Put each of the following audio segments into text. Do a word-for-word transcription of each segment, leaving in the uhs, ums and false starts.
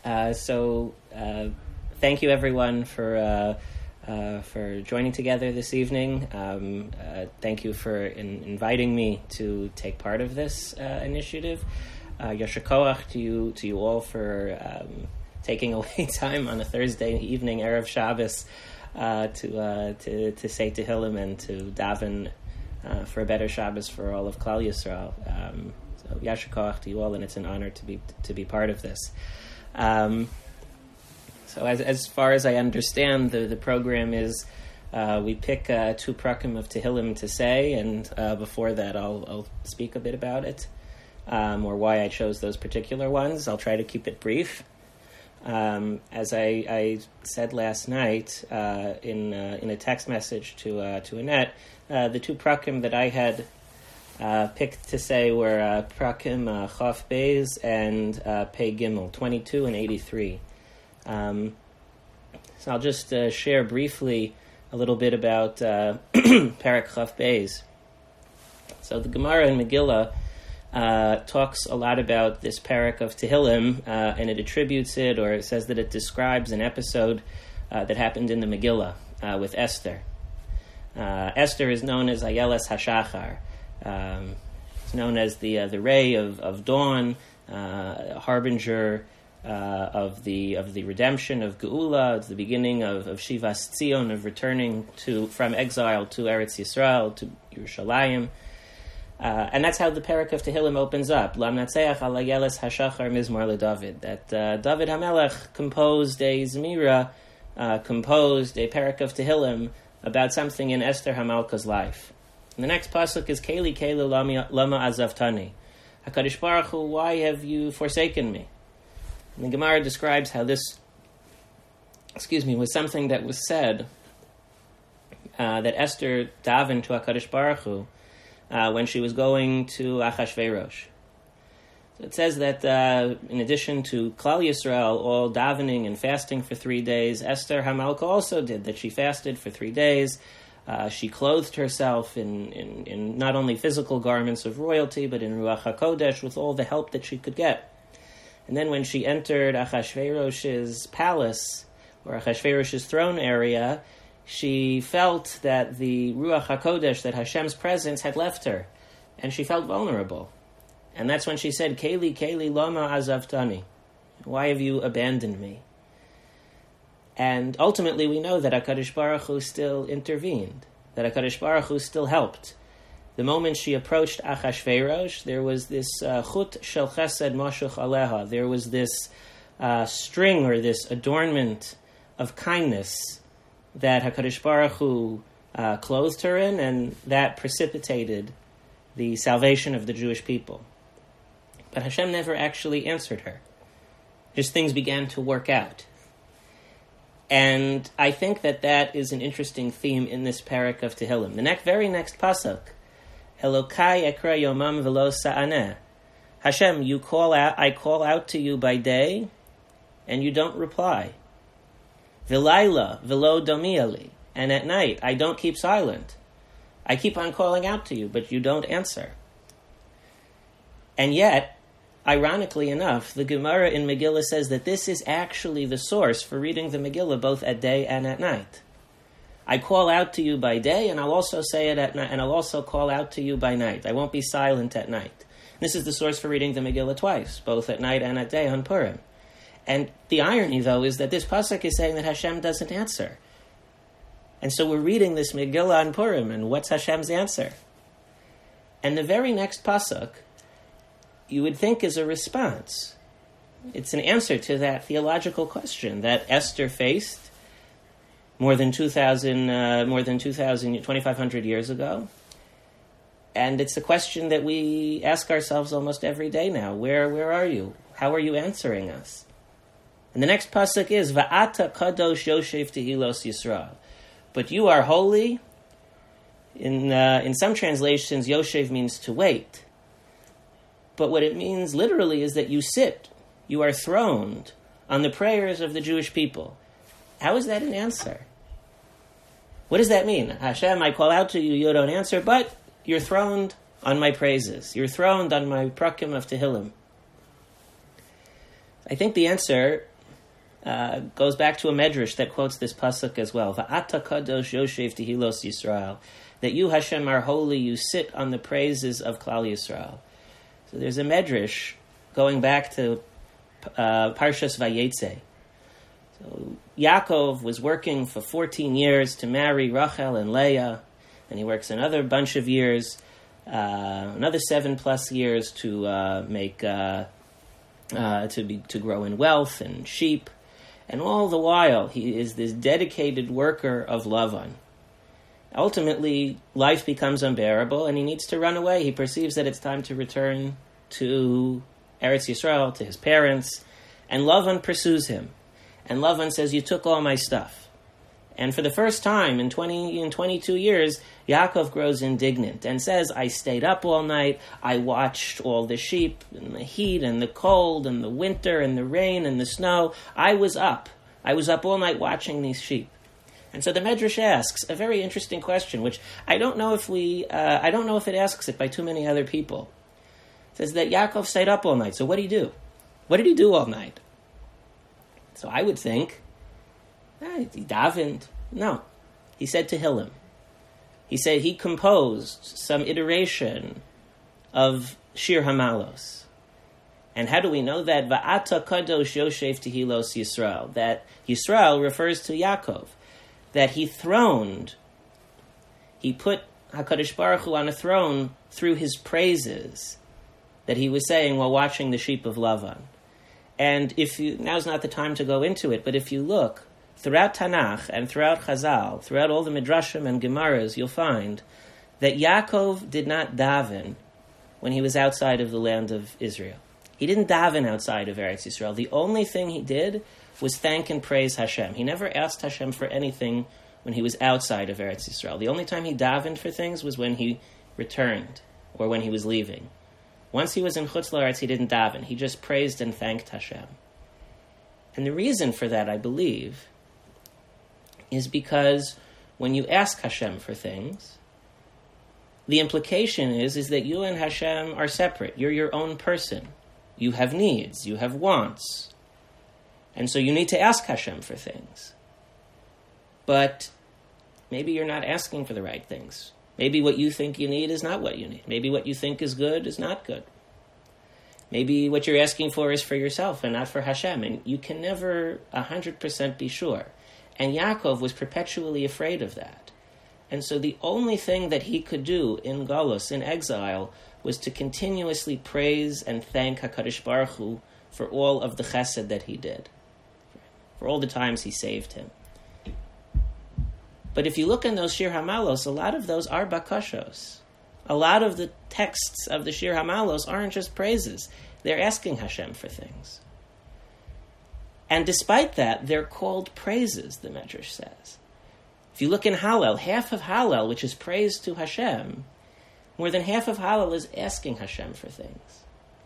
Uh, so, uh, thank you everyone for uh, uh, for joining together this evening. Um, uh, thank you for in- inviting me to take part of this uh, initiative. Uh, Yasher Koach to you to you all for um, taking away time on a Thursday evening, Erev Shabbos, uh, to uh, to to say Tehillim and to daven uh, for a better Shabbos for all of Klal Yisrael. Um, so Yasher Koach to you all, and it's an honor to be to be part of this. Um, so as as far as I understand, the, the program is uh, we pick uh, two prakim of Tehillim to say, and uh, before that I'll, I'll speak a bit about it, um, or why I chose those particular ones. I'll try to keep it brief. Um, as I, I said last night uh, in uh, in a text message to uh, to Annette, uh, the two prakim that I had Uh, picked to say were uh, Prakim uh, Chaf Beis and uh, Pei Gimel, twenty-two and eighty-three. Um, so I'll just uh, share briefly a little bit about uh, Parak Chaf Beis. So the Gemara in Megillah uh, talks a lot about this Parak of Tehillim, uh, and it attributes it, or it says that it describes an episode uh, that happened in the Megillah uh, with Esther. Uh, Esther is known as Ayeles HaShachar. Um, it's known as the uh, the ray of of dawn, uh, a harbinger uh, of the of the redemption of Geula. It's the beginning of, of Shivas Tzion, of returning to from exile to Eretz Yisrael, to Yerushalayim, uh, and that's how the Parak of Tehillim opens up. Lam Natseach Al Ayeles Hashachar Mizmor LeDavid. That uh, David HaMelech composed a Zmira, uh, composed a Parak of Tehillim about something in Esther HaMalka's life. And the next pasuk is Keli Keli Lama Azavtani. HaKadosh Baruch Hu, why have you forsaken me? And the Gemara describes how this, excuse me, was something that was said uh, that Esther davened to HaKadosh Baruch Hu uh, when she was going to Achashverosh. So it says that uh, in addition to Klal Yisrael all davening and fasting for three days, Esther HaMalka also did that. She fasted for three days. Uh, she clothed herself in, in, in not only physical garments of royalty, but in Ruach HaKodesh with all the help that she could get. And then when she entered Achashverosh's palace, or Achashverosh's throne area, she felt that the Ruach HaKodesh, that Hashem's presence had left her, and she felt vulnerable. And that's when she said, Keli, Keli, lama azavtani. Why have you abandoned me? And ultimately, we know that HaKadosh Baruch Hu still intervened, that HaKadosh Baruch Hu still helped. The moment she approached Achashverosh, there was this uh, chut shel chesed mashuch aleha. There was this uh, string or this adornment of kindness that HaKadosh Baruch Hu uh, clothed her in, and that precipitated the salvation of the Jewish people. But Hashem never actually answered her. Just things began to work out. And I think that that is an interesting theme in this parak of Tehillim. The next, very next pasuk, Elokai ekra yomam velo sa'aneh. Hashem, you call out, I call out to you by day, and you don't reply. Vilayla velo domiali. And at night, I don't keep silent. I keep on calling out to you, but you don't answer. And yet, ironically enough, the Gemara in Megillah says that this is actually the source for reading the Megillah both at day and at night. I call out to you by day, and I'll also say it at night, and I'll also call out to you by night. I won't be silent at night. This is the source for reading the Megillah twice, both at night and at day on Purim. And the irony, though, is that this pasuk is saying that Hashem doesn't answer. And so we're reading this Megillah on Purim, and what's Hashem's answer? And the very next pasuk, you would think, is a response. It's an answer to that theological question that Esther faced more than two thousand, uh, more than two thousand, twenty-five hundred years ago. And it's a question that we ask ourselves almost every day now. Where, where are you? How are you answering us? And the next pasuk is, Va'ata kadosh yoshev tehilos Yisrael. But you are holy. In, uh, in some translations, yoshev means to wait. But what it means literally is that you sit, you are throned on the prayers of the Jewish people. How is that an answer? What does that mean? Hashem, I call out to you, you don't answer, but you're throned on my praises. You're throned on my prakim of Tehillim. I think the answer uh, goes back to a medrash that quotes this pasuk as well. Va'ata kadosh yoshev tehilos Yisrael. That you, Hashem, are holy, you sit on the praises of Klal Yisrael. So there's a medrash going back to uh, Parshas Vayetze. So Yaakov was working for fourteen years to marry Rachel and Leah, and he works another bunch of years, uh, another seven plus years to uh, make uh, uh, to be to grow in wealth and sheep, and all the while he is this dedicated worker of Lavan. Ultimately, life becomes unbearable, and he needs to run away. He perceives that it's time to return to Eretz Yisrael, to his parents, and Lavan pursues him. And Lavan says, "You took all my stuff." And for the first time in twenty in twenty-two years, Yaakov grows indignant and says, "I stayed up all night. I watched all the sheep and the heat and the cold and the winter and the rain and the snow. I was up. I was up all night watching these sheep." And so the Medrash asks a very interesting question, which I don't know if we, uh, I don't know if it asks it by too many other people. It says that Yaakov stayed up all night. So what did he do? What did he do all night? So I would think, eh, he davened. No, he said Tehillim. He said he composed some iteration of Shir Hamalos. And how do we know that? Va'ata kadosh yoshev tehilos Yisrael. That Yisrael refers to Yaakov. That he throned, he put HaKadosh Baruch Hu on a throne through his praises that he was saying while watching the sheep of Lavan. And if you, now's not the time to go into it, but if you look throughout Tanakh and throughout Chazal, throughout all the Midrashim and Gemaras, you'll find that Yaakov did not daven when he was outside of the land of Israel. He didn't daven outside of Eretz Yisrael. The only thing he did was thank and praise Hashem. He never asked Hashem for anything when he was outside of Eretz Yisrael. The only time he davened for things was when he returned or when he was leaving. Once he was in Chutz La'aretz, he didn't daven. He just praised and thanked Hashem. And the reason for that, I believe, is because when you ask Hashem for things, the implication is, is that you and Hashem are separate. You're your own person. You have needs. You have wants. And so you need to ask Hashem for things. But maybe you're not asking for the right things. Maybe what you think you need is not what you need. Maybe what you think is good is not good. Maybe what you're asking for is for yourself and not for Hashem. And you can never one hundred percent be sure. And Yaakov was perpetually afraid of that. And so the only thing that he could do in Galus, in exile, was to continuously praise and thank HaKadosh Baruch Hu for all of the chesed that he did, for all the times he saved him. But if you look in those Shir Hamalos, a lot of those are bakashos. A lot of the texts of the Shir Hamalos aren't just praises. They're asking Hashem for things. And despite that, they're called praises, the Medrash says. If you look in Hallel, half of Hallel, which is praise to Hashem, more than half of Hallel is asking Hashem for things.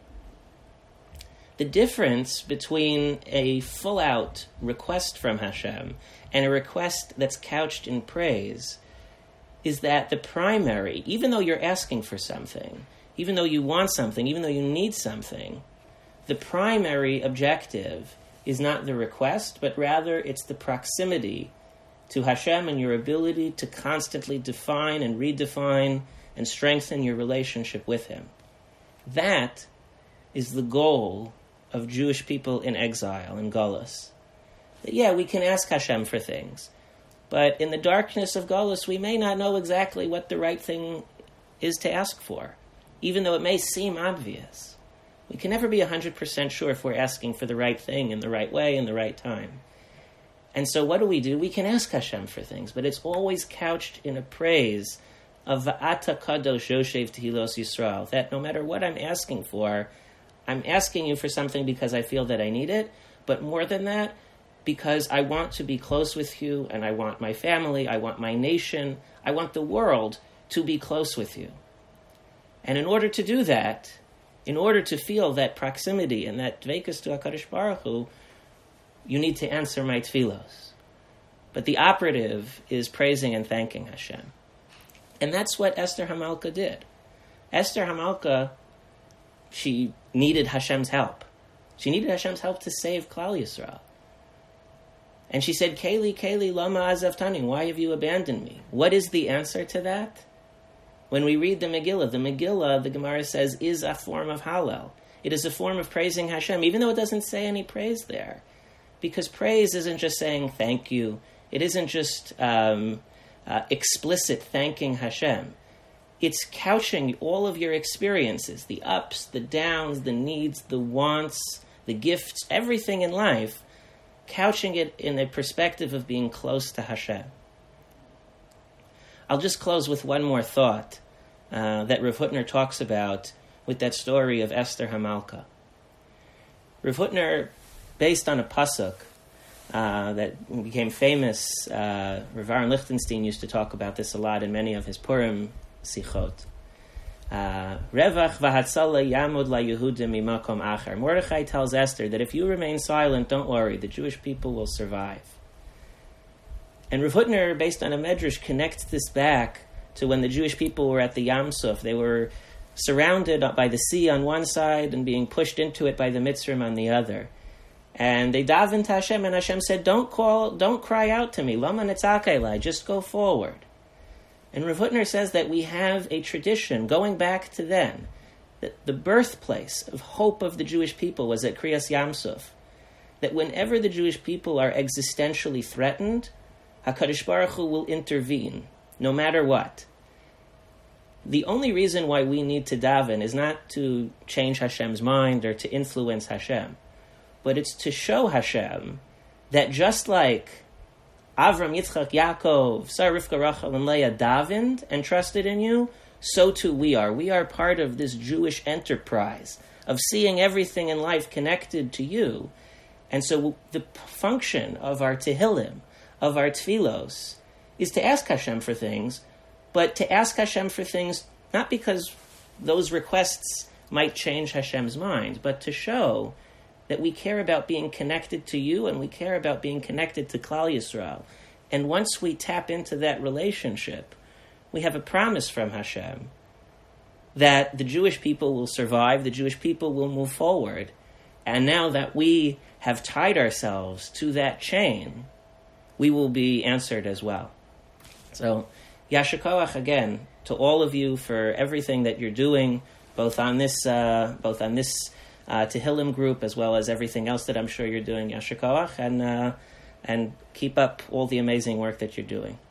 The difference between a full-out request from Hashem and a request that's couched in praise is that the primary, even though you're asking for something, even though you want something, even though you need something, the primary objective is not the request, but rather it's the proximity to Hashem and your ability to constantly define and redefine and strengthen your relationship with Him. That is the goal of Jewish people in exile, in Golus. Yeah, we can ask Hashem for things, but in the darkness of Golus, we may not know exactly what the right thing is to ask for, even though it may seem obvious. We can never be one hundred percent sure if we're asking for the right thing in the right way in the right time. And so what do we do? We can ask Hashem for things, but it's always couched in a praise of Va'ata Kadosh Yoshev Tehilos Yisrael, that no matter what I'm asking for, I'm asking you for something because I feel that I need it, but more than that, because I want to be close with you, and I want my family, I want my nation, I want the world to be close with you. And in order to do that, in order to feel that proximity and that dveikus to HaKadosh Baruch Hu, you need to answer my tefillos. But the operative is praising and thanking Hashem. And that's what Esther Hamalka did. Esther Hamalka, she needed Hashem's help. She needed Hashem's help to save Klal Yisrael. And she said, Keli, Keli, lama azavtani, why have you abandoned me? What is the answer to that? When we read the Megillah, the Megillah, the Gemara says, is a form of Hallel. It is a form of praising Hashem, even though it doesn't say any praise there. Because praise isn't just saying thank you. It isn't just um, uh, explicit thanking Hashem. It's couching all of your experiences, the ups, the downs, the needs, the wants, the gifts, everything in life, couching it in a perspective of being close to Hashem. I'll just close with one more thought uh, that Rav Hutner talks about with that story of Esther Hamalka. Rav Hutner, based on a pasuk uh, that became famous, uh, Rav Aaron Lichtenstein used to talk about this a lot in many of his Purim sichot. Uh, Revach v'hatzala yamud la Yehudim mimakom achar. Mordechai tells Esther that if you remain silent, don't worry, the Jewish people will survive. And Rav Hutner, based on a medrash, connects this back to when the Jewish people were at the Yam Suf. They were surrounded by the sea on one side and being pushed into it by the Mitzrim on the other. And they davened to Hashem, and Hashem said, don't call, don't cry out to me, lama nitzak elai, just go forward. And Rav Hutner says that we have a tradition, going back to then, that the birthplace of hope of the Jewish people was at Kriyas Yam Suf, that whenever the Jewish people are existentially threatened, HaKadosh Baruch Hu will intervene, no matter what. The only reason why we need to daven is not to change Hashem's mind or to influence Hashem, but it's to show Hashem that just like Avram, Yitzchak, Yaakov, Sarah, Rivka, Rachel, and Leah davened and trusted in you, so too we are. We are part of this Jewish enterprise of seeing everything in life connected to you. And so the function of our Tehillim, of our Tfilos, is to ask Hashem for things, but to ask Hashem for things not because those requests might change Hashem's mind, but to show that we care about being connected to you and we care about being connected to Klal Yisrael. And once we tap into that relationship, we have a promise from Hashem that the Jewish people will survive, the Jewish people will move forward. And now that we have tied ourselves to that chain, we will be answered as well. So, Yasher Koach again to all of you for everything that you're doing, both on this, uh, both on this uh, Tehillim group as well as everything else that I'm sure you're doing. Yasher Koach, and uh, and keep up all the amazing work that you're doing.